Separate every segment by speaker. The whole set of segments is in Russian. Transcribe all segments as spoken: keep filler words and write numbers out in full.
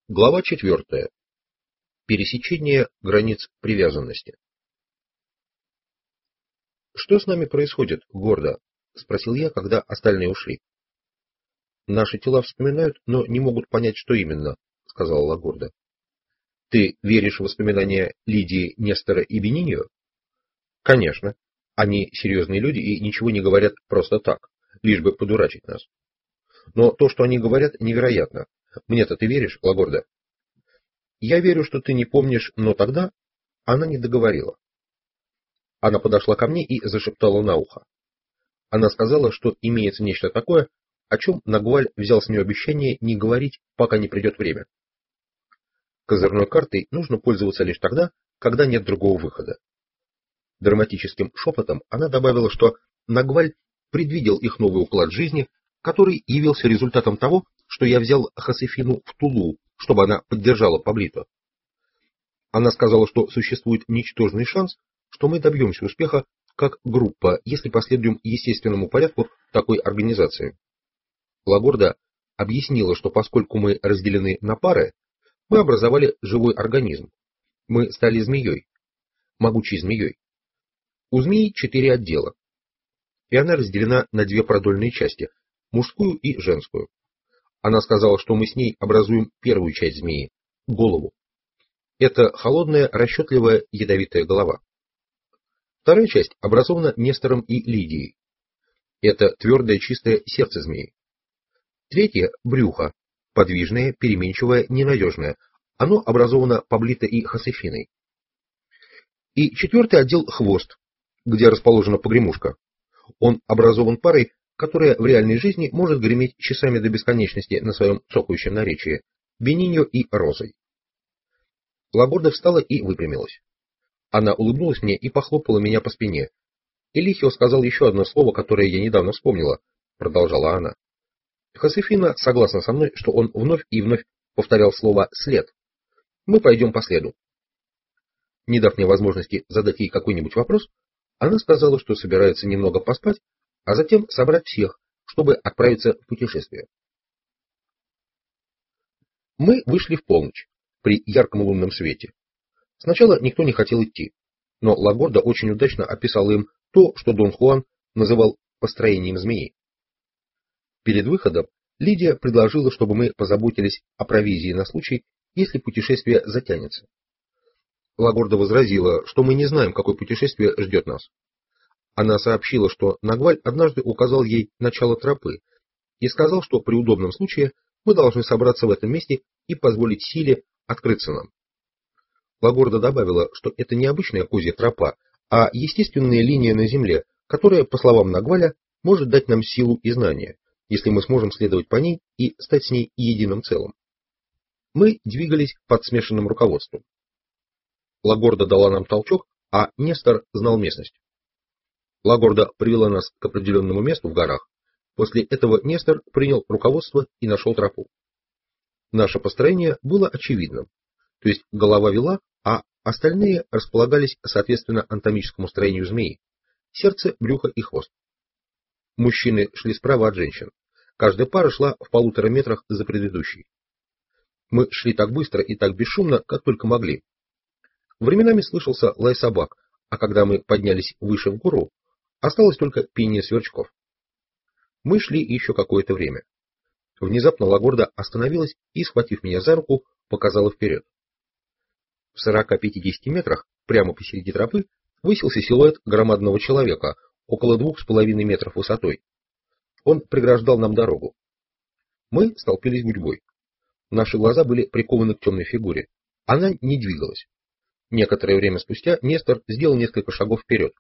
Speaker 1: Глава четвертая. Пересечение границ привязанности. «Что с нами происходит, Гордо?» — спросил я, когда остальные ушли. «Наши тела вспоминают, но не могут понять, что именно», — сказала Лагорда. «Ты веришь в воспоминания Лидии, Нестора и Бениньо?» «Конечно. Они серьезные люди и ничего не говорят просто так, лишь бы подурачить нас. Но то, что они говорят, невероятно. Мне-то ты веришь, Лагорда?» «Я верю, что ты не помнишь, но тогда...» Она не договорила. Она подошла ко мне и зашептала на ухо. Она сказала, что имеется нечто такое, о чем Нагваль взял с нее обещание не говорить, пока не придет время. Козырной картой нужно пользоваться лишь тогда, когда нет другого выхода. Драматическим шепотом она добавила, что Нагваль предвидел их новый уклад жизни, который явился результатом того, что я взял Хосефину в Тулу, чтобы она поддержала Паблито. Она сказала, что существует ничтожный шанс, что мы добьемся успеха как группа, если последуем естественному порядку такой организации. Лагорда объяснила, что поскольку мы разделены на пары, мы образовали живой организм. Мы стали змеей, могучей змеей. У змеи четыре отдела, и она разделена на две продольные части, мужскую и женскую. Она сказала, что мы с ней образуем первую часть змеи — голову. Это холодная, расчетливая, ядовитая голова. Вторая часть образована Нестором и Лидией. Это твердое, чистое сердце змеи. Третье — брюхо, подвижное, переменчивое, ненадежное. Оно образовано Паблито и Хосефиной. И четвертый отдел — хвост, где расположена погремушка. Он образован парой, которая в реальной жизни может греметь часами до бесконечности на своем цокающем наречии, Бениньо и Розой. Лагорда встала и выпрямилась. Она улыбнулась мне и похлопала меня по спине. Элихио сказал еще одно слово, которое я недавно вспомнила, продолжала она. Хосефина согласна со мной, что он вновь и вновь повторял слово «след». Мы пойдем по следу. Не дав мне возможности задать ей какой-нибудь вопрос, она сказала, что собирается немного поспать, а затем собрать всех, чтобы отправиться в путешествие. Мы вышли в полночь, при ярком лунном свете. Сначала никто не хотел идти, но Лагорда очень удачно описала им то, что Дон Хуан называл построением змеи. Перед выходом Лидия предложила, чтобы мы позаботились о провизии на случай, если путешествие затянется. Лагорда возразила, что мы не знаем, какое путешествие ждет нас. Она сообщила, что Нагваль однажды указал ей начало тропы и сказал, что при удобном случае мы должны собраться в этом месте и позволить силе открыться нам. Лагорда добавила, что это не обычная козья тропа, а естественная линия на земле, которая, по словам Нагваля, может дать нам силу и знания, если мы сможем следовать по ней и стать с ней единым целым. Мы двигались под смешанным руководством. Лагорда дала нам толчок, а Нестор знал местность. Лагорда привела нас к определенному месту в горах. После этого Нестор принял руководство и нашел тропу. Наше построение было очевидным, то есть голова вела, а остальные располагались соответственно анатомическому строению змеи: сердце, брюхо и хвост. Мужчины шли справа от женщин. Каждая пара шла в полутора метрах за предыдущей. Мы шли так быстро и так бесшумно, как только могли. Временами слышался лай собак, а когда мы поднялись выше в гору, осталось только пение сверчков. Мы шли еще какое-то время. Внезапно Лагорда остановилась и, схватив меня за руку, показала вперед. В сорока-пятидесяти метрах, прямо посреди тропы, высился силуэт громадного человека, около двух с половиной метров высотой. Он преграждал нам дорогу. Мы столпились гурьбой. Наши глаза были прикованы к темной фигуре. Она не двигалась. Некоторое время спустя Нестор сделал несколько шагов вперед.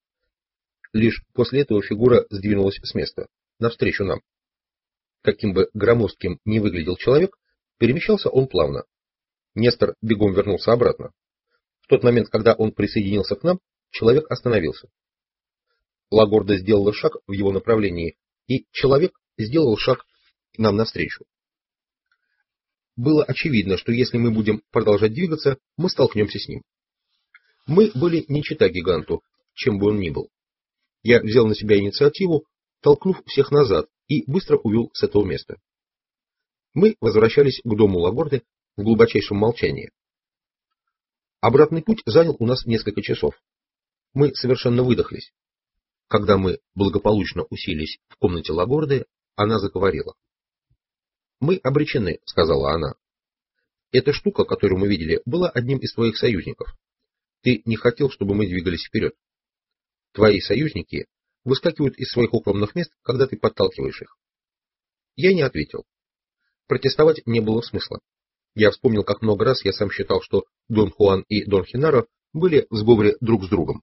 Speaker 1: Лишь после этого фигура сдвинулась с места, навстречу нам. Каким бы громоздким ни выглядел человек, перемещался он плавно. Нестор бегом вернулся обратно. В тот момент, когда он присоединился к нам, человек остановился. Лагорда сделала шаг в его направлении, и человек сделал шаг нам навстречу. Было очевидно, что если мы будем продолжать двигаться, мы столкнемся с ним. Мы были не чета гиганту, чем бы он ни был. Я взял на себя инициативу, толкнув всех назад, и быстро увел с этого места. Мы возвращались к дому Лагорды, в глубочайшем молчании. Обратный путь занял у нас несколько часов. Мы совершенно выдохлись. Когда мы благополучно уселись в комнате Лагорды, она заговорила. «Мы обречены», — сказала она. «Эта штука, которую мы видели, была одним из твоих союзников. Ты не хотел, чтобы мы двигались вперед. Твои союзники выскакивают из своих укромных мест, когда ты подталкиваешь их». Я не ответил. Протестовать не было смысла. Я вспомнил, как много раз я сам считал, что Дон Хуан и Дон Хенаро были в сговоре друг с другом.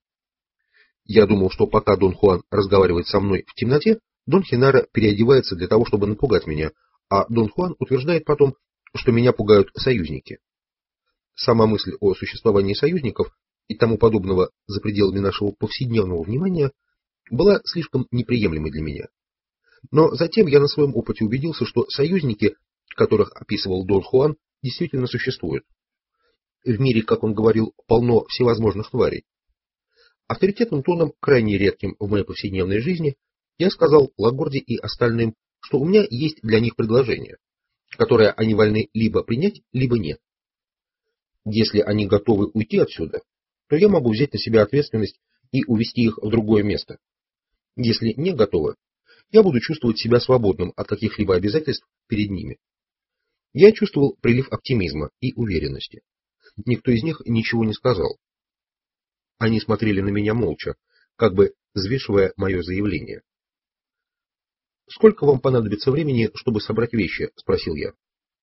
Speaker 1: Я думал, что пока Дон Хуан разговаривает со мной в темноте, Дон Хенаро переодевается для того, чтобы напугать меня, а Дон Хуан утверждает потом, что меня пугают союзники. Сама мысль о существовании союзников и тому подобного за пределами нашего повседневного внимания была слишком неприемлемой для меня. Но затем я на своем опыте убедился, что союзники, которых описывал Дон Хуан, действительно существуют. В мире, как он говорил, полно всевозможных тварей. Авторитетным тоном, крайне редким в моей повседневной жизни, я сказал Лагорде и остальным, что у меня есть для них предложение, которое они вольны либо принять, либо нет. Если они готовы уйти отсюда, то я могу взять на себя ответственность и увести их в другое место. Если не готовы, я буду чувствовать себя свободным от каких-либо обязательств перед ними. Я чувствовал прилив оптимизма и уверенности. Никто из них ничего не сказал. Они смотрели на меня молча, как бы взвешивая мое заявление. «Сколько вам понадобится времени, чтобы собрать вещи?» — спросил я.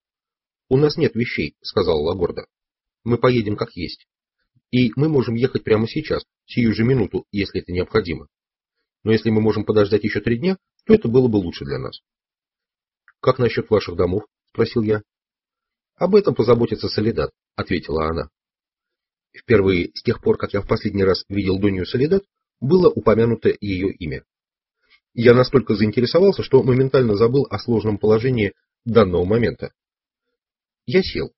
Speaker 1: «У нас нет вещей», — сказала Лагорда. «Мы поедем как есть. И мы можем ехать прямо сейчас, сию же минуту, если это необходимо. Но если мы можем подождать еще три дня, то это было бы лучше для нас». «Как насчет ваших домов?» — спросил я. «Об этом позаботится Соледад», — ответила она. Впервые с тех пор, как я в последний раз видел Донью Соледад, было упомянуто ее имя. Я настолько заинтересовался, что моментально забыл о сложном положении данного момента. Я сел.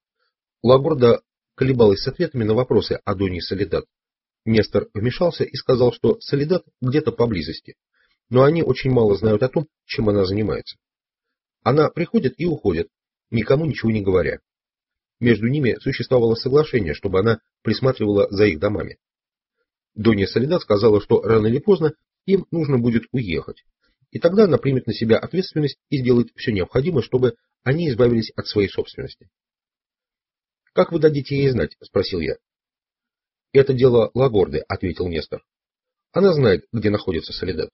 Speaker 1: Лагорда колебалась с ответами на вопросы о Донье Соледад. Нестор вмешался и сказал, что Соледад где-то поблизости, но они очень мало знают о том, чем она занимается. Она приходит и уходит, никому ничего не говоря. Между ними существовало соглашение, чтобы она присматривала за их домами. Донья Соледад сказала, что рано или поздно им нужно будет уехать, и тогда она примет на себя ответственность и сделает все необходимое, чтобы они избавились от своей собственности. «Как вы дадите ей знать?» — спросил я. «Это дело Лагорды», — ответил Нестор. «Она знает, где находится Соледад».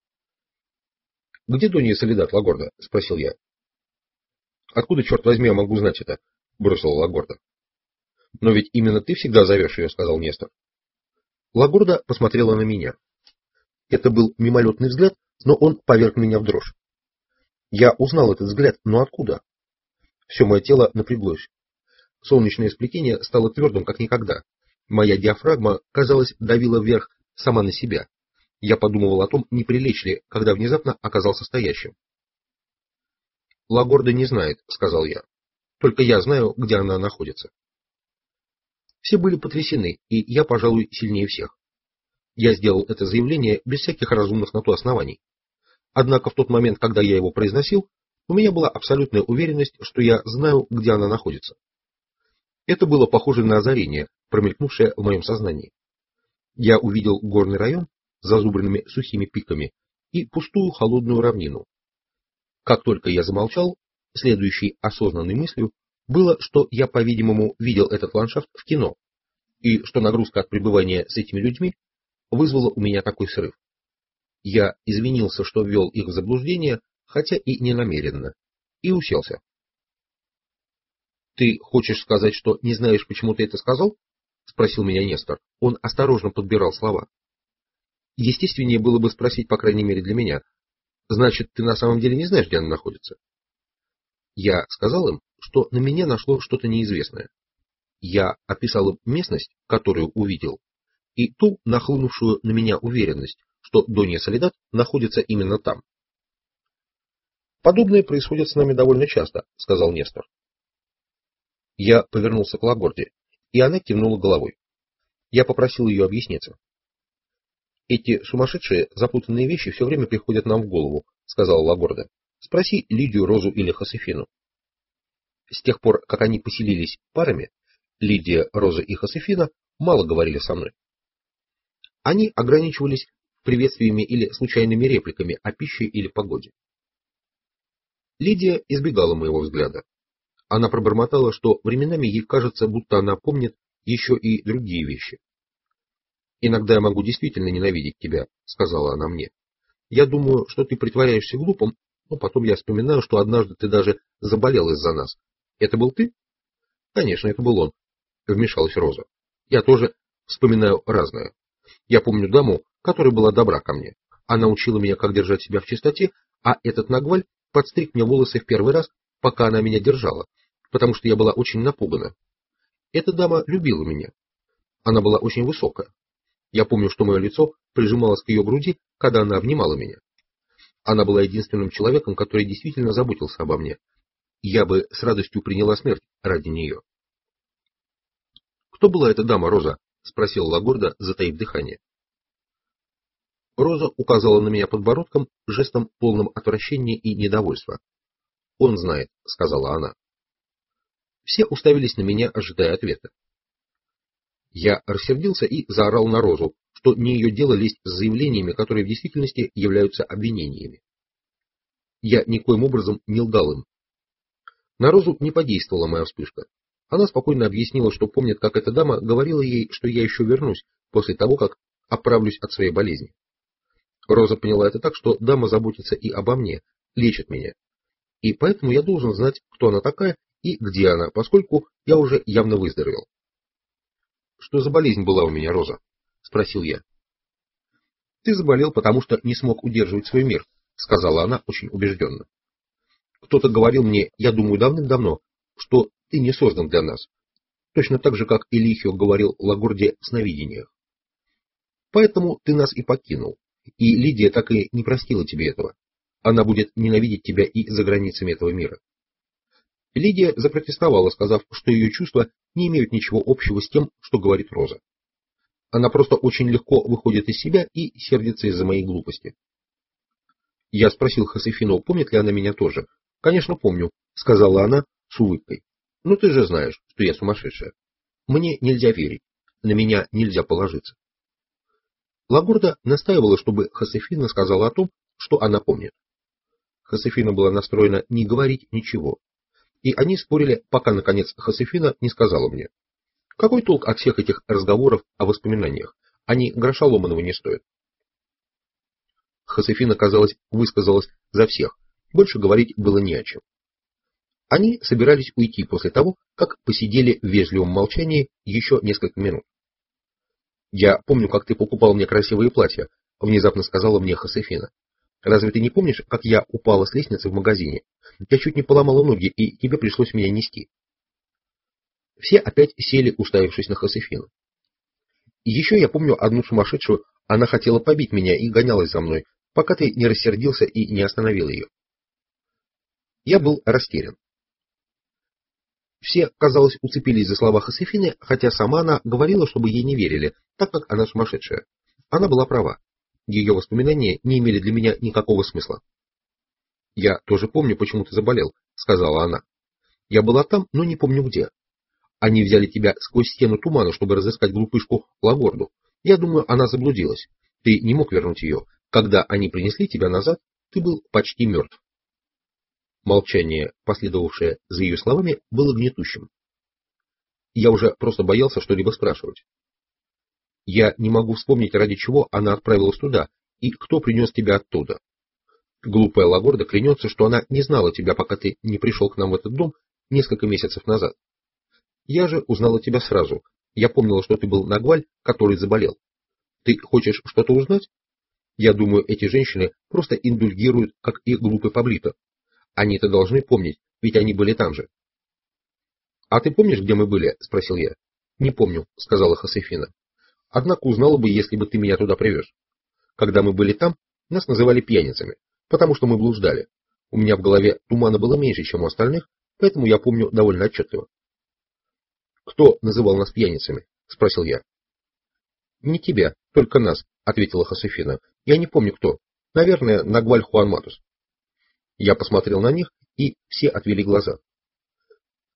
Speaker 1: «Где Донья Соледад, Лагорда?» — спросил я. «Откуда, черт возьми, я могу знать это?» — бросила Лагорда. «Но ведь именно ты всегда зовешь ее», — сказал Нестор. Лагорда посмотрела на меня. Это был мимолетный взгляд, но он поверг меня в дрожь. Я узнал этот взгляд, но откуда? Все мое тело напряглось. Солнечное сплетение стало твердым, как никогда. Моя диафрагма, казалось, давила вверх сама на себя. Я подумывал о том, не прилечь ли, когда внезапно оказался стоящим. «Лагорда не знает», — сказал я. «Только я знаю, где она находится». Все были потрясены, и я, пожалуй, сильнее всех. Я сделал это заявление без всяких разумных на то оснований. Однако в тот момент, когда я его произносил, у меня была абсолютная уверенность, что я знаю, где она находится. Это было похоже на озарение, промелькнувшее в моем сознании. Я увидел горный район с зазубренными сухими пиками и пустую холодную равнину. Как только я замолчал, следующей осознанной мыслью было, что я, по-видимому, видел этот ландшафт в кино, и что нагрузка от пребывания с этими людьми вызвала у меня такой срыв. Я извинился, что ввел их в заблуждение, хотя и не намеренно, и уселся. «Ты хочешь сказать, что не знаешь, почему ты это сказал?» — спросил меня Нестор. Он осторожно подбирал слова. Естественнее было бы спросить, по крайней мере для меня: «Значит, ты на самом деле не знаешь, где она находится?» Я сказал им, что на меня нашло что-то неизвестное. Я описал им местность, которую увидел, и ту нахлынувшую на меня уверенность, что Донья Соледад находится именно там. «Подобное происходит с нами довольно часто», — сказал Нестор. Я повернулся к Лагорде, и она кивнула головой. Я попросил ее объясниться. «Эти сумасшедшие, запутанные вещи все время приходят нам в голову», — сказала Лагорда. «Спроси Лидию, Розу или Хосефину». С тех пор, как они поселились парами, Лидия, Роза и Хосефина мало говорили со мной. Они ограничивались приветствиями или случайными репликами о пище или погоде. Лидия избегала моего взгляда. Она пробормотала, что временами ей кажется, будто она помнит еще и другие вещи. «Иногда я могу действительно ненавидеть тебя», — сказала она мне. «Я думаю, что ты притворяешься глупым, но потом я вспоминаю, что однажды ты даже заболел из-за нас. Это был ты?» «Конечно, это был он», — вмешалась Роза. «Я тоже вспоминаю разное. Я помню даму, которая была добра ко мне. Она учила меня, как держать себя в чистоте, а этот нагваль подстриг мне волосы в первый раз, пока она меня держала, потому что я была очень напугана. Эта дама любила меня. Она была очень высокая. Я помню, что мое лицо прижималось к ее груди, когда она обнимала меня. Она была единственным человеком, который действительно заботился обо мне. Я бы с радостью приняла смерть ради нее». «Кто была эта дама, Роза?» — спросил Лагорда, затаив дыхание. Роза указала на меня подбородком, жестом полным отвращения и недовольства. «Он знает», — сказала она. Все уставились на меня, ожидая ответа. Я рассердился и заорал на Розу, что не ее дело лезть с заявлениями, которые в действительности являются обвинениями. Я никоим образом не лгал им. На Розу не подействовала моя вспышка. Она спокойно объяснила, что помнит, как эта дама говорила ей, что я еще вернусь после того, как оправлюсь от своей болезни. Роза поняла это так, что дама заботится и обо мне, лечит меня. И поэтому я должен знать, кто она такая и где она, поскольку я уже явно выздоровел. «Что за болезнь была у меня, Роза?» — спросил я. «Ты заболел, потому что не смог удерживать свой мир», — сказала она очень убежденно. «Кто-то говорил мне, я думаю, давным-давно, что ты не создан для нас, точно так же, как Элихио говорил Лагорде в сновидениях. Поэтому ты нас и покинул, и Лидия так и не простила тебе этого. Она будет ненавидеть тебя и за границами этого мира». Лидия запротестовала, сказав, что ее чувства не имеют ничего общего с тем, что говорит Роза. Она просто очень легко выходит из себя и сердится из-за моей глупости. Я спросил Хосефину, помнит ли она меня тоже. «Конечно, помню», — сказала она с улыбкой. «Но ты же знаешь, что я сумасшедшая. Мне нельзя верить, на меня нельзя положиться». Лагорда настаивала, чтобы Хосефина сказала о том, что она помнит. Хосефина была настроена не говорить ничего. И они спорили, пока, наконец, Хосефина не сказала мне: «Какой толк от всех этих разговоров о воспоминаниях? Они гроша ломаного не стоят». Хосефина, казалось, высказалась за всех. Больше говорить было не о чем. Они собирались уйти после того, как посидели в вежливом молчании еще несколько минут. «Я помню, как ты покупал мне красивые платья», — внезапно сказала мне Хосефина. «Разве ты не помнишь, как я упала с лестницы в магазине? Я чуть не поломала ноги, и тебе пришлось меня нести». Все опять сели, уставившись на Хосефину. «Еще я помню одну сумасшедшую, она хотела побить меня и гонялась за мной, пока ты не рассердился и не остановил ее». Я был растерян. Все, казалось, уцепились за слова Хосефины, хотя сама она говорила, чтобы ей не верили, так как она сумасшедшая. Она была права. Ее воспоминания не имели для меня никакого смысла. «Я тоже помню, почему ты заболел», — сказала она. «Я была там, но не помню где. Они взяли тебя сквозь стену тумана, чтобы разыскать глупышку Лагорду. Я думаю, она заблудилась. Ты не мог вернуть ее. Когда они принесли тебя назад, ты был почти мертв». Молчание, последовавшее за ее словами, было гнетущим. Я уже просто боялся что-либо спрашивать. «Я не могу вспомнить, ради чего она отправилась туда, и кто принес тебя оттуда. Глупая Лагорда клянется, что она не знала тебя, пока ты не пришел к нам в этот дом несколько месяцев назад. Я же узнала тебя сразу. Я помнила, что ты был нагваль, который заболел. Ты хочешь что-то узнать? Я думаю, эти женщины просто индульгируют, как и глупый Паблито. Они-то должны помнить, ведь они были там же». «А ты помнишь, где мы были?» — спросил я. «Не помню», — сказала Хосефина. «Однако узнала бы, если бы ты меня туда привез. Когда мы были там, нас называли пьяницами, потому что мы блуждали. У меня в голове тумана было меньше, чем у остальных, поэтому я помню довольно отчетливо». «Кто называл нас пьяницами?» — спросил я. «Не тебя, только нас», — ответила Хосефина. «Я не помню, кто. Наверное, Нагваль Хуан Матус». Я посмотрел на них, и все отвели глаза.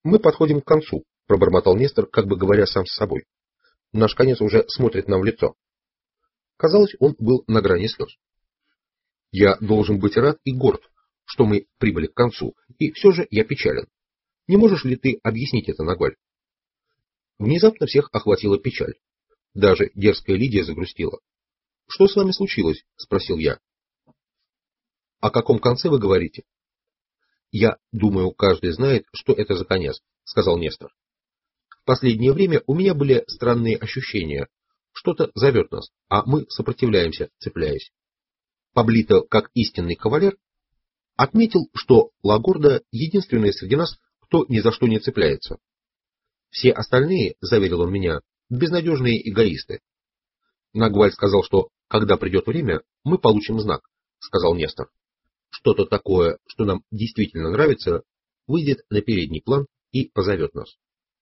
Speaker 1: Мы подходим к концу, пробормотал Нестор, как бы говоря сам с собой. Наш конец уже смотрит нам в лицо. Казалось, он был на грани слез. Я должен быть рад и горд, что мы прибыли к концу, и все же я печален. Не можешь ли ты объяснить это, Нагваль? Внезапно всех охватила печаль. Даже дерзкая Лидия загрустила. — Что с вами случилось? — спросил я. — О каком конце вы говорите? — Я думаю, каждый знает, что это за конец, — сказал Нестор. В последнее время у меня были странные ощущения. Что-то зовет нас, а мы сопротивляемся, цепляясь. Паблито, как истинный кавалер, отметил, что Лагорда единственный среди нас, кто ни за что не цепляется. Все остальные, заверил он меня, безнадежные эгоисты. Нагваль сказал, что когда придет время, мы получим знак, сказал Нестор. Что-то такое, что нам действительно нравится, выйдет на передний план и позовет нас.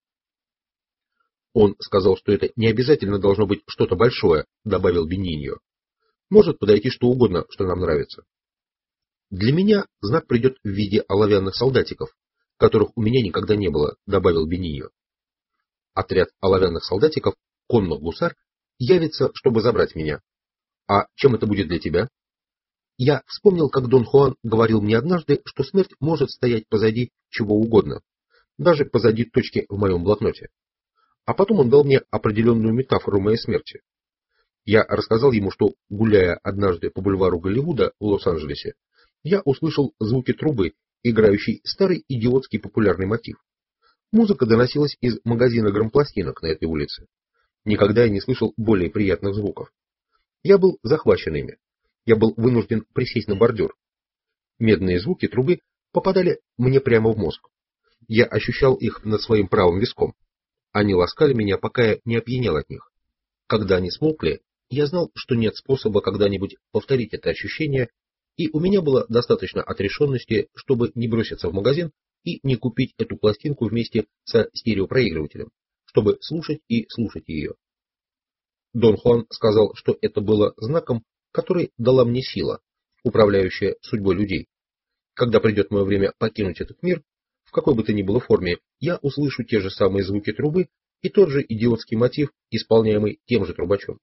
Speaker 1: Он сказал, что это не обязательно должно быть что-то большое, добавил Бениньо. Может подойти что угодно, что нам нравится. Для меня знак придет в виде оловянных солдатиков, которых у меня никогда не было, добавил Бениньо. Отряд оловянных солдатиков, конных гусар, явится, чтобы забрать меня. А чем это будет для тебя? Я вспомнил, как Дон Хуан говорил мне однажды, что смерть может стоять позади чего угодно, даже позади точки в моем блокноте. А потом он дал мне определенную метафору моей смерти. Я рассказал ему, что, гуляя однажды по бульвару Голливуда в Лос-Анджелесе, я услышал звуки трубы, играющей старый идиотский популярный мотив. Музыка доносилась из магазина грампластинок на этой улице. Никогда я не слышал более приятных звуков. Я был захвачен ими. Я был вынужден присесть на бордюр. Медные звуки трубы попадали мне прямо в мозг. Я ощущал их над своим правым виском. Они ласкали меня, пока я не опьянел от них. Когда они смолкли, я знал, что нет способа когда-нибудь повторить это ощущение, и у меня было достаточно отрешенности, чтобы не броситься в магазин и не купить эту пластинку вместе со стереопроигрывателем, чтобы слушать и слушать ее. Дон Хуан сказал, что это было знаком, который дала мне сила, управляющая судьбой людей. Когда придет мое время покинуть этот мир, в какой бы то ни было форме, я услышу те же самые звуки трубы и тот же идиотский мотив, исполняемый тем же трубачом.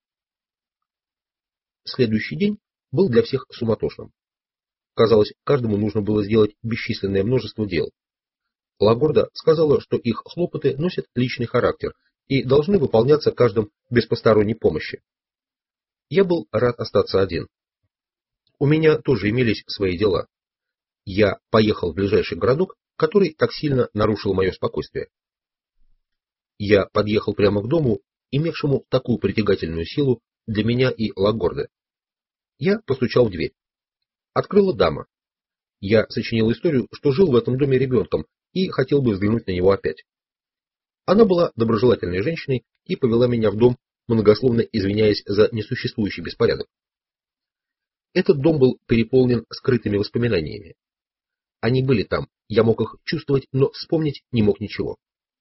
Speaker 1: Следующий день был для всех суматошным. Казалось, каждому нужно было сделать бесчисленное множество дел. Лагорда сказала, что их хлопоты носят личный характер и должны выполняться каждым без посторонней помощи. Я был рад остаться один. У меня тоже имелись свои дела. Я поехал в ближайший городок, который так сильно нарушил мое спокойствие. Я подъехал прямо к дому, имевшему такую притягательную силу для меня и Лагорды. Я постучал в дверь. Открыла дама. Я сочинил историю, что жил в этом доме ребенком и хотел бы взглянуть на него опять. Она была доброжелательной женщиной и повела меня в дом, многословно извиняясь за несуществующий беспорядок. Этот дом был переполнен скрытыми воспоминаниями. Они были там, я мог их чувствовать, но вспомнить не мог ничего.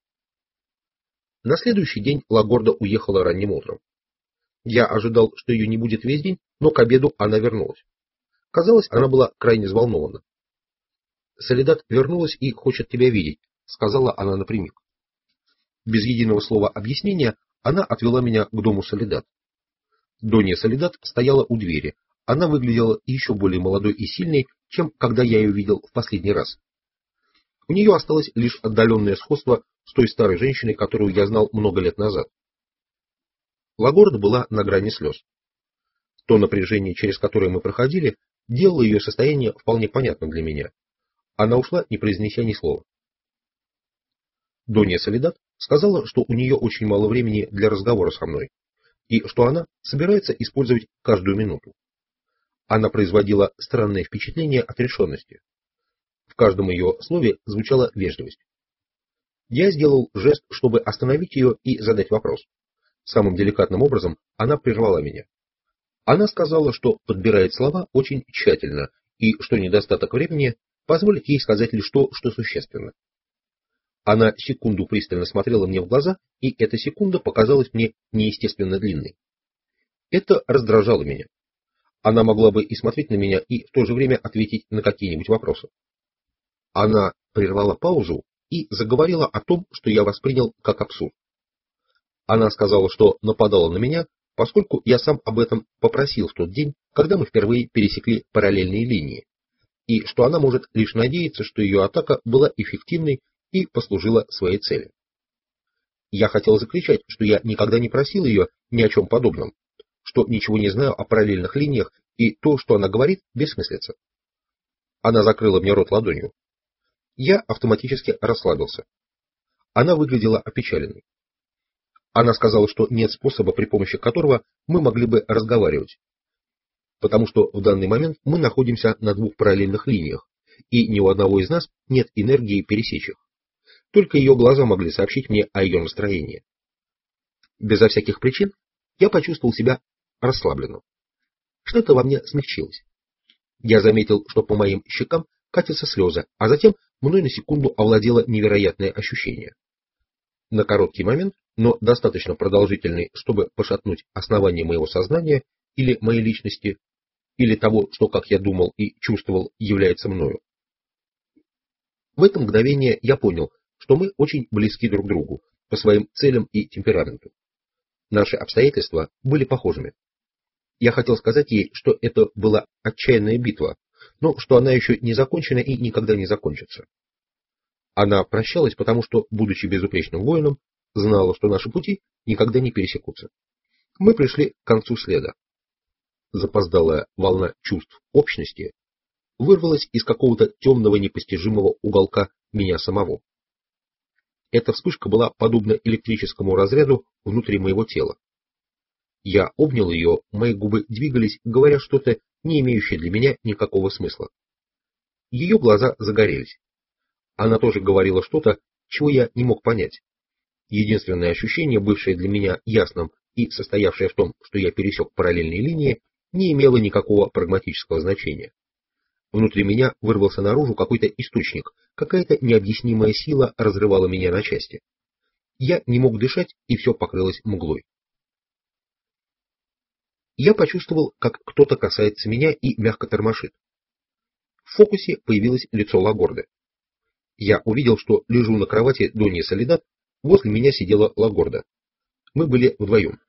Speaker 1: На следующий день Лагорда уехала ранним утром. Я ожидал, что ее не будет весь день, но к обеду она вернулась. Казалось, она была крайне взволнована. «Соледат вернулась и хочет тебя видеть», — сказала она напрямик. Без единого слова объяснения она отвела меня к дому Соледат. Донья Соледат стояла у двери. Она выглядела еще более молодой и сильной, чем когда я ее видел в последний раз. У нее осталось лишь отдаленное сходство с той старой женщиной, которую я знал много лет назад. Лагорда была на грани слез. То напряжение, через которое мы проходили, делало ее состояние вполне понятным для меня. Она ушла, не произнеся ни слова. Донья Соледат сказала, что у нее очень мало времени для разговора со мной, и что она собирается использовать каждую минуту. Она производила странное впечатление отрешенности. В каждом ее слове звучала вежливость. Я сделал жест, чтобы остановить ее и задать вопрос. Самым деликатным образом она прервала меня. Она сказала, что подбирает слова очень тщательно, и что недостаток времени позволит ей сказать лишь то, что существенно. Она секунду пристально смотрела мне в глаза, и эта секунда показалась мне неестественно длинной. Это раздражало меня. Она могла бы и смотреть на меня, и в то же время ответить на какие-нибудь вопросы. Она прервала паузу и заговорила о том, что я воспринял как абсурд. Она сказала, что нападала на меня, поскольку я сам об этом попросил в тот день, когда мы впервые пересекли параллельные линии, и что она может лишь надеяться, что ее атака была эффективной и послужила своей цели. Я хотел закричать, что я никогда не просил ее ни о чем подобном, что ничего не знаю о параллельных линиях, и то, что она говорит, бессмыслица. Она закрыла мне рот ладонью. Я автоматически расслабился. Она выглядела опечаленной. Она сказала, что нет способа, при помощи которого мы могли бы разговаривать, потому что в данный момент мы находимся на двух параллельных линиях, и ни у одного из нас нет энергии пересечь их. Только ее глаза могли сообщить мне о ее настроении. Безо всяких причин я почувствовал себя расслабленным. Что-то во мне смягчилось. Я заметил, что по моим щекам катятся слезы, а затем мной на секунду овладело невероятное ощущение. На короткий момент, но достаточно продолжительный, чтобы пошатнуть основание моего сознания или моей личности, или того, что, как я думал и чувствовал, является мною. В это мгновение я понял, что мы очень близки друг к другу по своим целям и темпераменту. Наши обстоятельства были похожими. Я хотел сказать ей, что это была отчаянная битва, но что она еще не закончена и никогда не закончится. Она прощалась, потому что, будучи безупречным воином, знала, что наши пути никогда не пересекутся. Мы пришли к концу следа. Запоздалая волна чувств общности вырвалась из какого-то темного непостижимого уголка меня самого. Эта вспышка была подобна электрическому разряду внутри моего тела. Я обнял ее, мои губы двигались, говоря что-то, не имеющее для меня никакого смысла. Ее глаза загорелись. Она тоже говорила что-то, чего я не мог понять. Единственное ощущение, бывшее для меня ясным и состоявшее в том, что я пересек параллельные линии, не имело никакого прагматического значения. Внутри меня вырвался наружу какой-то источник, какая-то необъяснимая сила разрывала меня на части. Я не мог дышать, и все покрылось мглой. Я почувствовал, как кто-то касается меня и мягко тормошит. В фокусе появилось лицо Лагорды. Я увидел, что лежу на кровати Доньи Солидат, возле меня сидела Лагорда. Мы были вдвоем.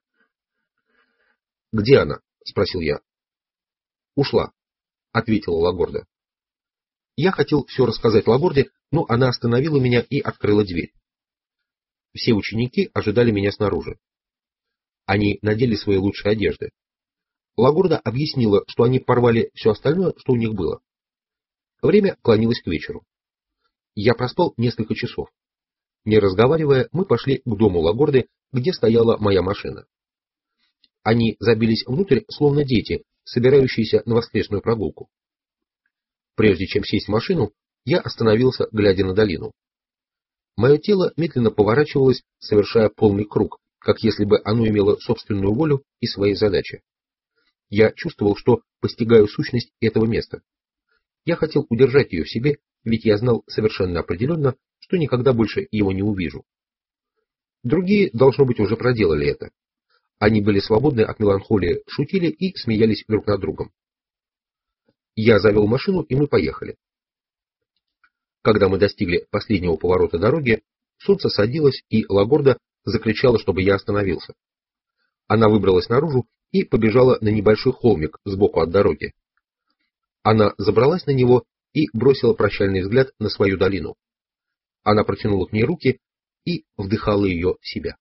Speaker 1: «Где она?» — спросил я. «Ушла», — ответила Лагорда. Я хотел все рассказать Лагорде, но она остановила меня и открыла дверь. Все ученики ожидали меня снаружи. Они надели свои лучшие одежды. Лагорда объяснила, что они порвали все остальное, что у них было. Время клонилось к вечеру. Я проспал несколько часов. Не разговаривая, мы пошли к дому Лагорды, где стояла моя машина. Они забились внутрь, словно дети, собирающиеся на воскресную прогулку. Прежде чем сесть в машину, я остановился, глядя на долину. Мое тело медленно поворачивалось, совершая полный круг, как если бы оно имело собственную волю и свои задачи. Я чувствовал, что постигаю сущность этого места. Я хотел удержать ее в себе, ведь я знал совершенно определенно, что никогда больше его не увижу. Другие, должно быть, уже проделали это. Они были свободны от меланхолии, шутили и смеялись друг над другом. Я завел машину, и мы поехали. Когда мы достигли последнего поворота дороги, солнце садилось, и Лагорда закричала, чтобы я остановился. Она выбралась наружу и побежала на небольшой холмик сбоку от дороги. Она забралась на него и бросила прощальный взгляд на свою долину. Она протянула к ней руки и вдыхала ее в себя.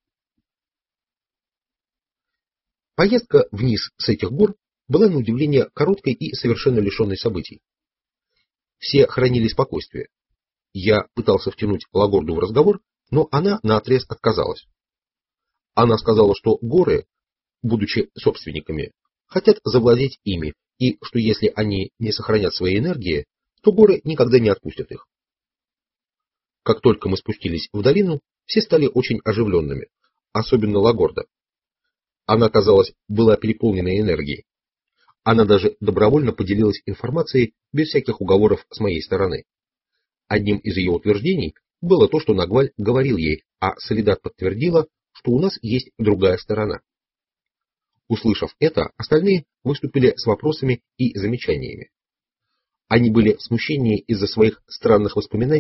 Speaker 1: Поездка вниз с этих гор была на удивление короткой и совершенно лишенной событий. Все хранили спокойствие. Я пытался втянуть Лагорду в разговор, но она наотрез отказалась. Она сказала, что горы, будучи собственниками, хотят завладеть ими, и что если они не сохранят своей энергии, то горы никогда не отпустят их. Как только мы спустились в долину, все стали очень оживленными, особенно Лагорда. Она, казалось, была переполнена энергией. Она даже добровольно поделилась информацией без всяких уговоров с моей стороны. Одним из ее утверждений было то, что Нагваль говорил ей, а Солидат подтвердила, что у нас есть другая сторона. Услышав это, остальные выступили с вопросами и замечаниями. Они были в смущении из-за своих странных воспоминаний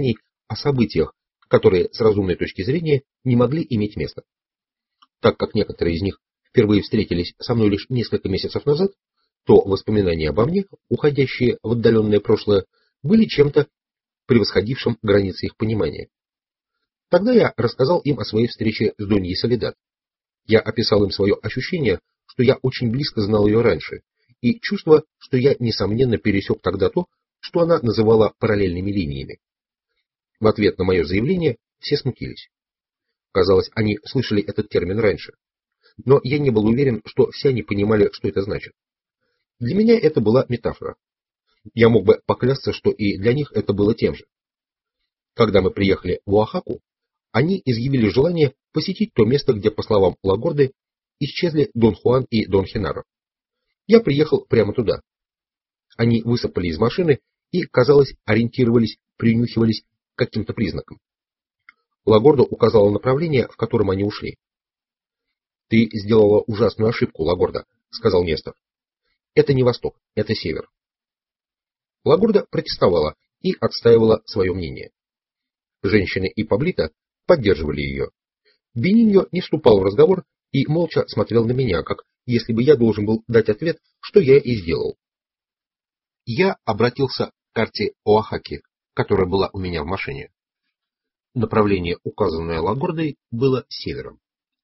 Speaker 1: о событиях, которые с разумной точки зрения не могли иметь места. Так как некоторые из них впервые встретились со мной лишь несколько месяцев назад, то воспоминания обо мне, уходящие в отдаленное прошлое, были чем-то превосходившим границы их понимания. Тогда я рассказал им о своей встрече с Доньей Соледад. Я описал им свое ощущение, что я очень близко знал ее раньше, и чувство, что я, несомненно, пересек тогда то, что она называла параллельными линиями. В ответ на мое заявление все смутились. Казалось, они слышали этот термин раньше. Но я не был уверен, что все они понимали, что это значит. Для меня это была метафора. Я мог бы поклясться, что и для них это было тем же. Когда мы приехали в Оахаку, они изъявили желание посетить то место, где, по словам Лагорды, исчезли Дон Хуан и Дон Хенаро. Я приехал прямо туда. Они высыпали из машины и, казалось, ориентировались, принюхивались к каким-то признакам. Лагорда указала направление, в котором они ушли. «Ты сделала ужасную ошибку, Лагорда», — сказал Нестор. «Это не восток, это север». Лагорда протестовала и отстаивала свое мнение. Женщины и Паблито поддерживали ее. Бениньо не вступал в разговор и молча смотрел на меня, как если бы я должен был дать ответ, что я и сделал. Я обратился к карте Оахаки, которая была у меня в машине. Направление, указанное Лагордой, было севером.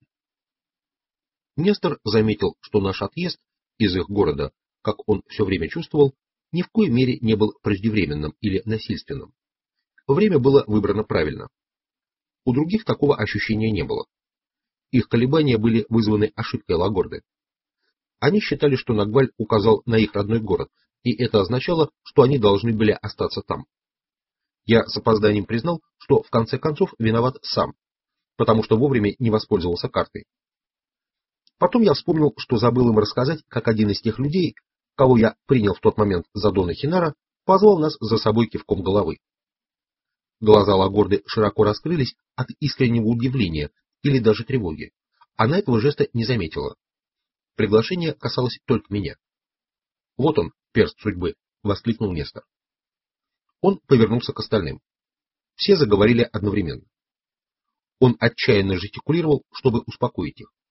Speaker 1: Нестор заметил, что наш отъезд из их города, как он все время чувствовал, ни в коей мере не был преждевременным или насильственным. Время было выбрано правильно. У других такого ощущения не было. Их колебания были вызваны ошибкой Лагорды. Они считали, что Нагваль указал на их родной город, и это означало, что они должны были остаться там. Я с опозданием признал, что в конце концов виноват сам, потому что вовремя не воспользовался картой. Потом я вспомнил, что забыл им рассказать, как один из тех людей, кого я принял в тот момент за Дона Хенара, позвал нас за собой кивком головы. Глаза Лагорды широко раскрылись от искреннего удивления или даже тревоги. Она этого жеста не заметила. Приглашение касалось только меня. «Вот он, перст судьбы!» — воскликнул Нестор. Он повернулся к остальным. Все заговорили одновременно. Он отчаянно жестикулировал, чтобы успокоить их.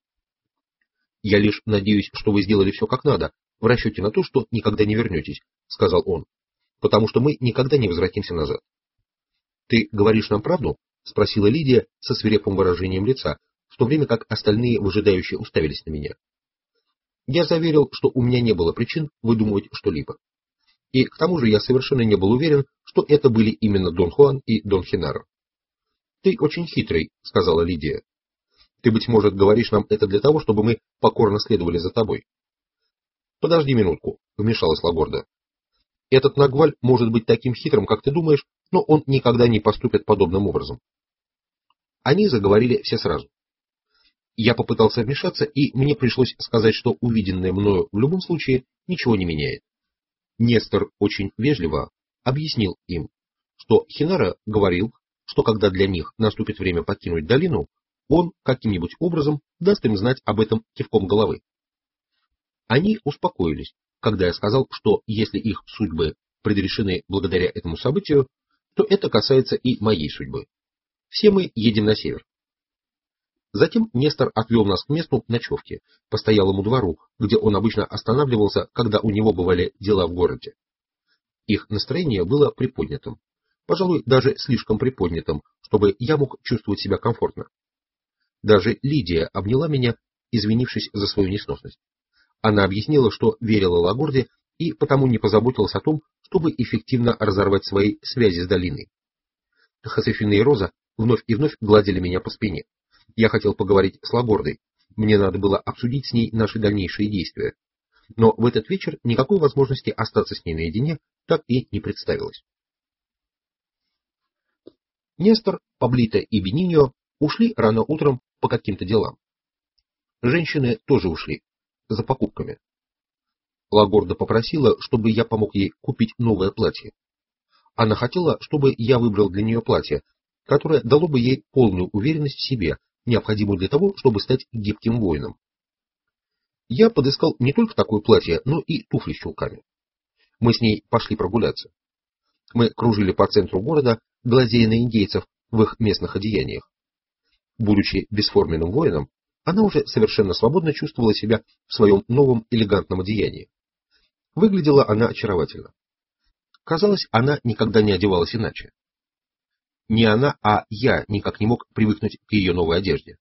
Speaker 1: «Я лишь надеюсь, что вы сделали все как надо, в расчете на то, что никогда не вернетесь», — сказал он, «потому что мы никогда не возвратимся назад». «Ты говоришь нам правду?» — спросила Лидия со свирепым выражением лица, в то время как остальные выжидающие уставились на меня. Я заверил, что у меня не было причин выдумывать что-либо. И к тому же я совершенно не был уверен, что это были именно Дон Хуан и Дон Хенаро. «Ты очень хитрый», — сказала Лидия. «Ты, быть может, говоришь нам это для того, чтобы мы покорно следовали за тобой». «Подожди минутку», — вмешалась Лагорда. «Этот Нагваль может быть таким хитрым, как ты думаешь, но он никогда не поступит подобным образом». Они заговорили все сразу. Я попытался вмешаться, и мне пришлось сказать, что увиденное мною в любом случае ничего не меняет. Нестор очень вежливо объяснил им, что Хенаро говорил, что когда для них наступит время покинуть долину, он каким-нибудь образом даст им знать об этом кивком головы. Они успокоились, когда я сказал, что если их судьбы предрешены благодаря этому событию, то это касается и моей судьбы. Все мы едем на север. Затем Нестор отвел нас к месту ночевки, постоялому двору, где он обычно останавливался, когда у него бывали дела в городе. Их настроение было приподнятым, пожалуй, даже слишком приподнятым, чтобы я мог чувствовать себя комфортно. Даже Лидия обняла меня, извинившись за свою несносность. Она объяснила, что верила Лагорде и потому не позаботилась о том, чтобы эффективно разорвать свои связи с долиной. Хосефина и Роза вновь и вновь гладили меня по спине. Я хотел поговорить с Лагордой, мне надо было обсудить с ней наши дальнейшие действия. Но в этот вечер никакой возможности остаться с ней наедине так и не представилось. Нестор, Паблито и Бениньо ушли рано утром по каким-то делам. Женщины тоже ушли, за покупками. Лагорда попросила, чтобы я помог ей купить новое платье. Она хотела, чтобы я выбрал для нее платье, которое дало бы ей полную уверенность в себе, необходимую для того, чтобы стать гибким воином. Я подыскал не только такое платье, но и туфли с чулками. Мы с ней пошли прогуляться. Мы кружили по центру города, глазея на индейцев в их местных одеяниях. Будучи бесформенным воином, она уже совершенно свободно чувствовала себя в своем новом элегантном одеянии. Выглядела она очаровательно. Казалось, она никогда не одевалась иначе. Не она, а я никак не мог привыкнуть к ее новой одежде.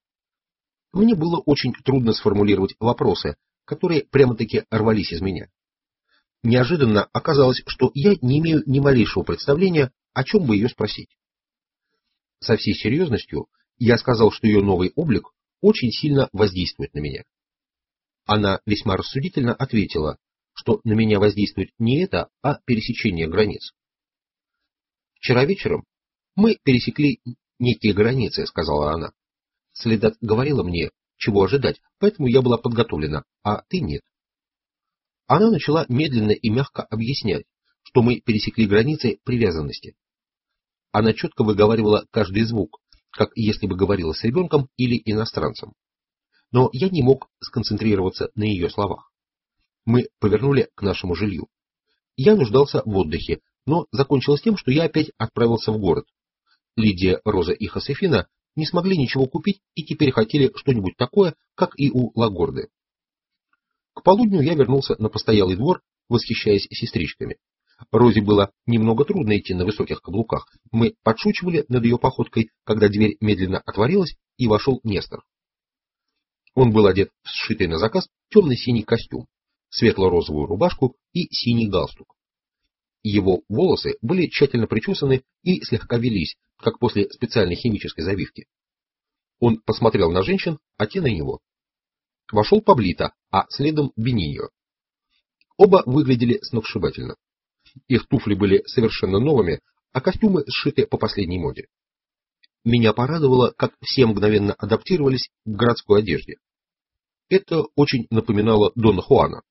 Speaker 1: Мне было очень трудно сформулировать вопросы, которые прямо-таки рвались из меня. Неожиданно оказалось, что я не имею ни малейшего представления, о чем бы ее спросить. Со всей серьезностью я сказал, что ее новый облик очень сильно воздействует на меня. Она весьма рассудительно ответила, что на меня воздействует не это, а пересечение границ. «Вчера вечером мы пересекли некие границы», — сказала она. «Следат говорила мне, чего ожидать, поэтому я была подготовлена, а ты нет». Она начала медленно и мягко объяснять, что мы пересекли границы привязанности. Она четко выговаривала каждый звук, как если бы говорила с ребенком или иностранцем. Но я не мог сконцентрироваться на ее словах. Мы повернули к нашему жилью. Я нуждался в отдыхе, но закончилось тем, что я опять отправился в город. Лидия, Роза и Хосефина не смогли ничего купить и теперь хотели что-нибудь такое, как и у Лагорды. К полудню я вернулся на постоялый двор, восхищаясь сестричками. Розе было немного трудно идти на высоких каблуках. Мы подшучивали над ее походкой, когда дверь медленно отворилась, и вошел Нестор. Он был одет в сшитый на заказ темно-синий костюм, светло-розовую рубашку и синий галстук. Его волосы были тщательно причесаны и слегка велись, как после специальной химической завивки. Он посмотрел на женщин, а те на него. Вошел Паблито, а следом Бениньо. Оба выглядели сногсшибательно. Их туфли были совершенно новыми, а костюмы сшиты по последней моде. Меня порадовало, как все мгновенно адаптировались к городской одежде. Это очень напоминало Дона Хуана.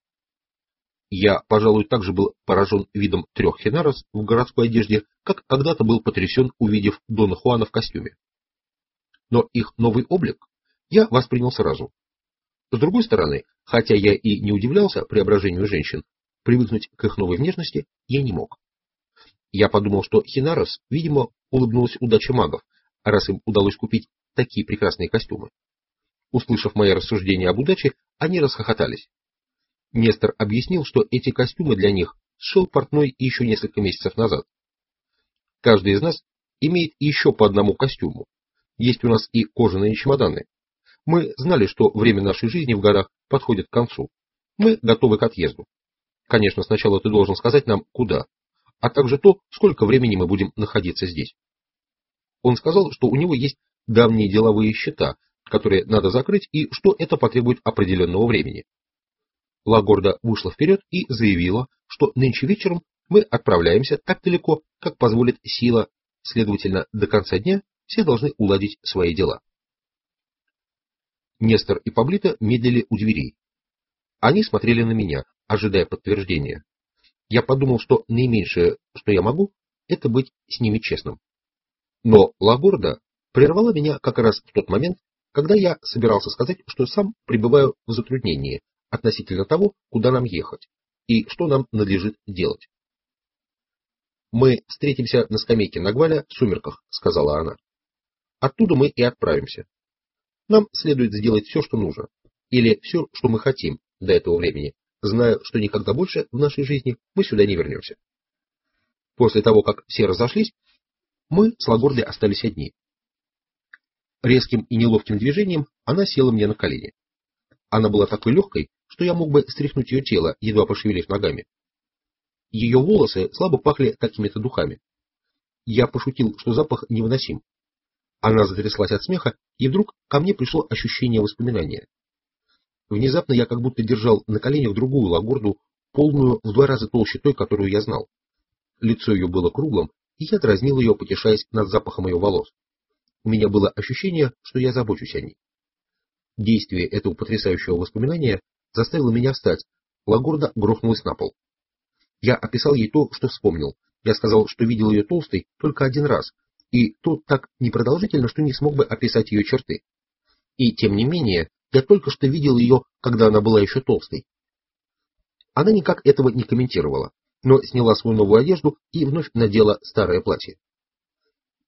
Speaker 1: Я, пожалуй, также был поражен видом трех хенарос в городской одежде, как когда-то был потрясен, увидев Дона Хуана в костюме. Но их новый облик я воспринял сразу. С другой стороны, хотя я и не удивлялся преображению женщин, привыкнуть к их новой внешности я не мог. Я подумал, что хенарос, видимо, улыбнулась удача магов, раз им удалось купить такие прекрасные костюмы. Услышав мои рассуждения об удаче, они расхохотались. Нестор объяснил, что эти костюмы для них сшил портной еще несколько месяцев назад. Каждый из нас имеет еще по одному костюму. Есть у нас и кожаные чемоданы. Мы знали, что время нашей жизни в горах подходит к концу. Мы готовы к отъезду. Конечно, сначала ты должен сказать нам, куда, а также то, сколько времени мы будем находиться здесь. Он сказал, что у него есть давние деловые счета, которые надо закрыть, и что это потребует определенного времени. Лагорда вышла вперед и заявила, что нынче вечером мы отправляемся так далеко, как позволит сила, следовательно, до конца дня все должны уладить свои дела. Нестор и Паблито медлили у дверей. Они смотрели на меня, ожидая подтверждения. Я подумал, что наименьшее, что я могу, это быть с ними честным. Но Лагорда прервала меня как раз в тот момент, когда я собирался сказать, что сам пребываю в затруднении относительно того, куда нам ехать и что нам надлежит делать. «Мы встретимся на скамейке Нагваля в сумерках», — сказала она. «Оттуда мы и отправимся. Нам следует сделать все, что нужно, или все, что мы хотим до этого времени, зная, что никогда больше в нашей жизни мы сюда не вернемся». После того, как все разошлись, мы с Лагордой остались одни. Резким и неловким движением она села мне на колени. Она была такой легкой, что я мог бы стряхнуть ее тело, едва пошевелив ногами. Ее волосы слабо пахли какими-то духами. Я пошутил, что запах невыносим. Она затряслась от смеха, и вдруг ко мне пришло ощущение воспоминания. Внезапно я как будто держал на коленях другую Лагорду, полную в два раза толще той, которую я знал. Лицо ее было круглым, и я дразнил ее, потешаясь над запахом ее волос. У меня было ощущение, что я забочусь о ней. Действие этого потрясающего воспоминания заставило меня встать. Лагорда грохнулась на пол. Я описал ей то, что вспомнил. Я сказал, что видел ее толстой только один раз, и то так непродолжительно, что не смог бы описать ее черты. И тем не менее, я только что видел ее, когда она была еще толстой. Она никак этого не комментировала, но сняла свою новую одежду и вновь надела старое платье.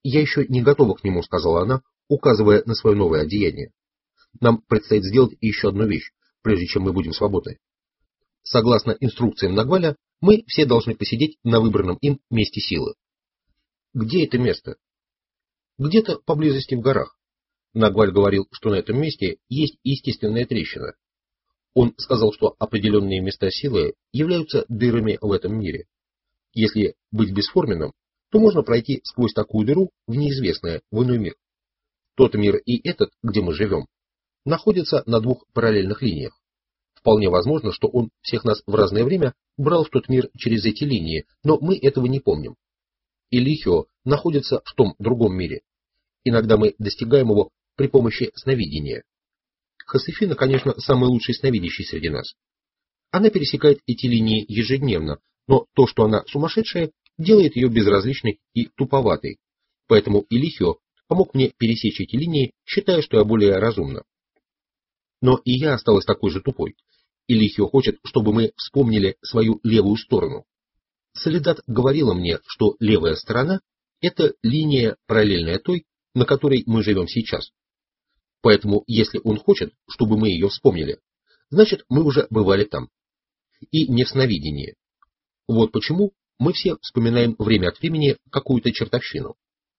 Speaker 1: Я еще не готова к нему, сказала она, указывая на свое новое одеяние. Нам предстоит сделать еще одну вещь, прежде чем мы будем свободны. Согласно инструкциям Нагваля, мы все должны посидеть на выбранном им месте силы. Где это место? Где-то поблизости в горах. Нагваль говорил, что на этом месте есть естественная трещина. Он сказал, что определенные места силы являются дырами в этом мире. Если быть бесформенным, то можно пройти сквозь такую дыру в неизвестное, в иной мир. Тот мир и этот, где мы живем, находятся на двух параллельных линиях. Вполне возможно, что он всех нас в разное время брал в тот мир через эти линии, но мы этого не помним. Илихио находится в том другом мире. Иногда мы достигаем его при помощи сновидения. Хосефина, конечно, самый лучший сновидящий среди нас. Она пересекает эти линии ежедневно, но то, что она сумасшедшая, делает ее безразличной и туповатой. Поэтому Илихио помог мне пересечь эти линии, считая, что я более разумна. Но и я осталась такой же тупой. Илихио хочет, чтобы мы вспомнили свою левую сторону. Солидат говорила мне, что левая сторона — это линия, параллельная той, на которой мы живем сейчас. Поэтому, если он хочет, чтобы мы ее вспомнили, значит, мы уже бывали там. И не в сновидении. Вот почему мы все вспоминаем время от времени какую-то чертовщину.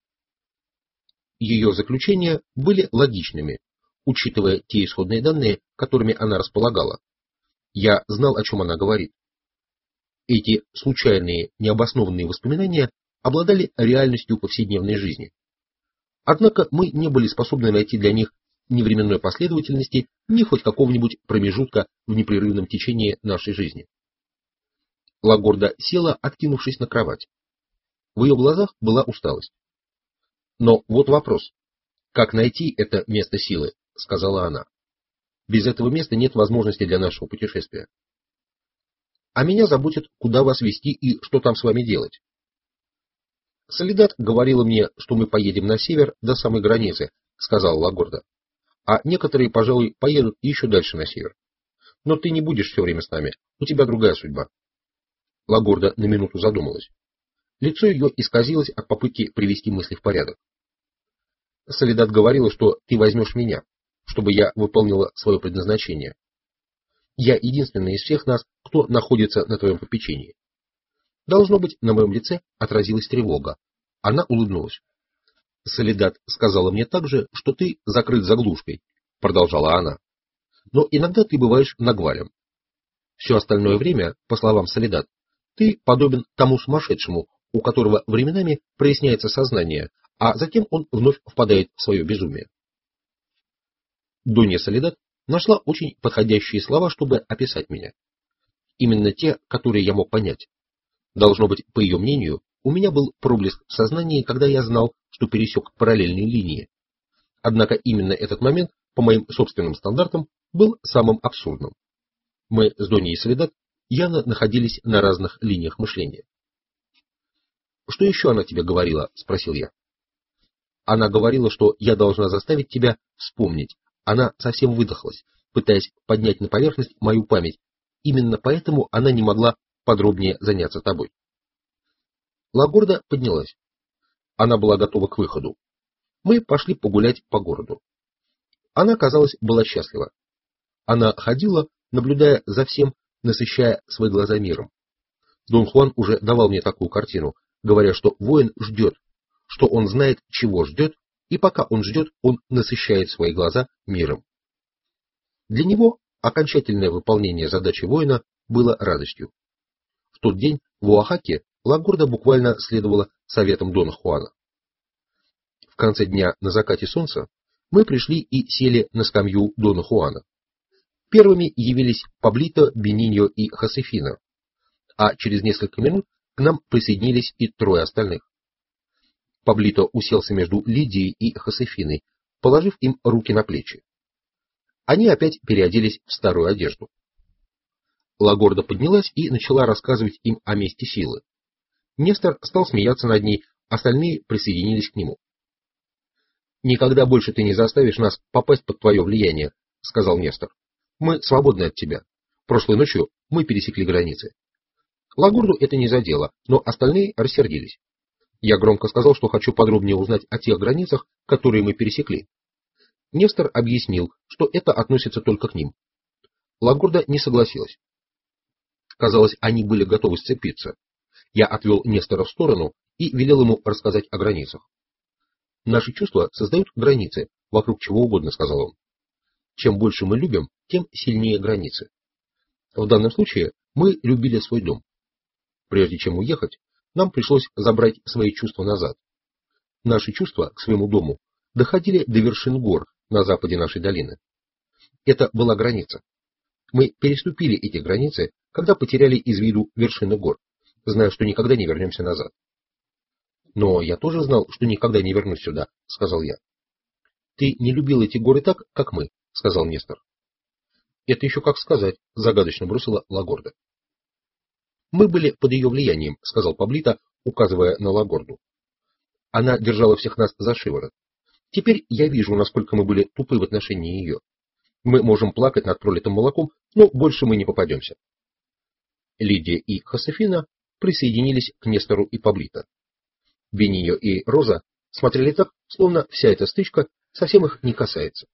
Speaker 1: Ее заключения были логичными, учитывая те исходные данные, которыми она располагала. Я знал, о чем она говорит. Эти случайные, необоснованные воспоминания обладали реальностью повседневной жизни. Однако мы не были способны найти для них ни временной последовательности, ни хоть какого-нибудь промежутка в непрерывном течении нашей жизни. Лагорда села, откинувшись на кровать. В ее глазах была усталость. Но вот вопрос. Как найти это место силы, сказала она. Без этого места нет возможности для нашего путешествия. А меня заботит, куда вас везти и что там с вами делать. Солидат говорила мне, что мы поедем на север до самой границы, сказала Лагорда. А некоторые, пожалуй, поедут еще дальше на север. Но ты не будешь все время с нами, у тебя другая судьба. Лагорда на минуту задумалась. Лицо ее исказилось от попытки привести мысли в порядок. Солидат говорила, что ты возьмешь меня, чтобы я выполнила свое предназначение. Я единственный из всех нас, кто находится на твоем попечении. Должно быть, на моем лице отразилась тревога. Она улыбнулась. Солидат сказала мне также, что ты закрыт заглушкой, продолжала она. Но иногда ты бываешь Нагвалем. Все остальное время, по словам Солидат, ты подобен тому сумасшедшему, у которого временами проясняется сознание, а затем он вновь впадает в свое безумие. Донья Солидат нашла очень подходящие слова, чтобы описать меня. Именно те, которые я мог понять. Должно быть, по ее мнению, у меня был проблеск в сознании, когда я знал, что пересек параллельные линии. Однако именно этот момент, по моим собственным стандартам, был самым абсурдным. Мы с Доньей Солидат явно находились на разных линиях мышления. «Что еще она тебе говорила?» — спросил я. Она говорила, что я должна заставить тебя вспомнить. Она совсем выдохлась, пытаясь поднять на поверхность мою память. Именно поэтому она не могла подробнее заняться тобой. Лагорда поднялась. Она была готова к выходу. Мы пошли погулять по городу. Она, казалось, была счастлива. Она ходила, наблюдая за всем, насыщая свои глаза миром. Дон Хуан уже давал мне такую картину, говоря, что воин ждет, что он знает, чего ждет, и пока он ждет, он насыщает свои глаза миром. Для него окончательное выполнение задачи воина было радостью. В тот день в Оахаке Лагорда буквально следовала советам Дона Хуана. В конце дня на закате солнца мы пришли и сели на скамью Дона Хуана. Первыми явились Паблито, Бениньо и Хосефина, а через несколько минут к нам присоединились и трое остальных. Паблито уселся между Лидией и Хосефиной, положив им руки на плечи. Они опять переоделись в старую одежду. Лагорда поднялась и начала рассказывать им о месте силы. Нестор стал смеяться над ней, остальные присоединились к нему. «Никогда больше ты не заставишь нас попасть под твое влияние», — сказал Нестор. «Мы свободны от тебя. Прошлой ночью мы пересекли границы». Лагорду это не задело, но остальные рассердились. Я громко сказал, что хочу подробнее узнать о тех границах, которые мы пересекли. Нестор объяснил, что это относится только к ним. Лагорда не согласилась. Казалось, они были готовы сцепиться. Я отвел Нестора в сторону и велел ему рассказать о границах. Наши чувства создают границы, вокруг чего угодно, сказал он. Чем больше мы любим, тем сильнее границы. В данном случае мы любили свой дом. Прежде чем уехать, нам пришлось забрать свои чувства назад. Наши чувства к своему дому доходили до вершин гор на западе нашей долины. Это была граница. Мы переступили эти границы, когда потеряли из виду вершины гор, зная, что никогда не вернемся назад. Но я тоже знал, что никогда не вернусь сюда, сказал я. Ты не любил эти горы так, как мы, сказал Нестор. Это еще как сказать, загадочно бросила Лагорда. Мы были под ее влиянием, сказал Паблито, указывая на Лагорду. Она держала всех нас за шиворот. Теперь я вижу, насколько мы были тупы в отношении ее. Мы можем плакать над пролитым молоком, но больше мы не попадемся. Лидия и Хосефина присоединились к Нестору и Паблито. Бенио и Роза смотрели так, словно вся эта стычка совсем их не касается.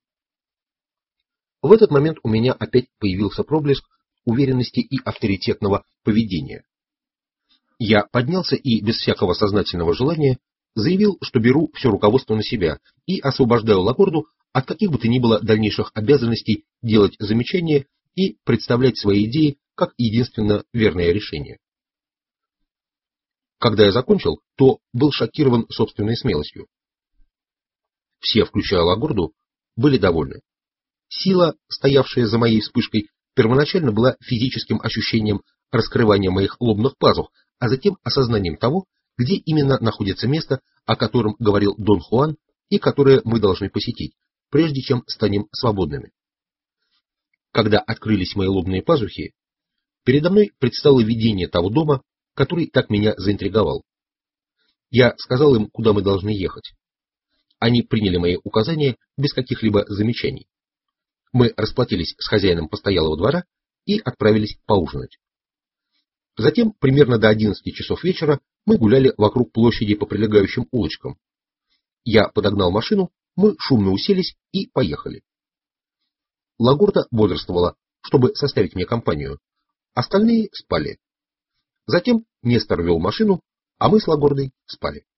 Speaker 1: В этот момент у меня опять появился проблеск уверенности и авторитетного поведения. Я поднялся и без всякого сознательного желания заявил, что беру все руководство на себя и освобождаю Лагорду от каких бы то ни было дальнейших обязанностей делать замечания и представлять свои идеи как единственно верное решение. Когда я закончил, то был шокирован собственной смелостью. Все, включая Лагорду, были довольны. Сила, стоявшая за моей вспышкой, первоначально была физическим ощущением раскрывания моих лобных пазух, а затем осознанием того, где именно находится место, о котором говорил Дон Хуан и которое мы должны посетить, прежде чем станем свободными. Когда открылись мои лобные пазухи, передо мной предстало видение того дома, который так меня заинтриговал. Я сказал им, куда мы должны ехать. Они приняли мои указания без каких-либо замечаний. Мы расплатились с хозяином постоялого двора и отправились поужинать. Затем, примерно до одиннадцати часов вечера, мы гуляли вокруг площади по прилегающим улочкам. Я подогнал машину, мы шумно уселись и поехали. Лагорда бодрствовала, чтобы составить мне компанию. Остальные спали. Затем Нестор вел машину, а мы с Лагордой спали.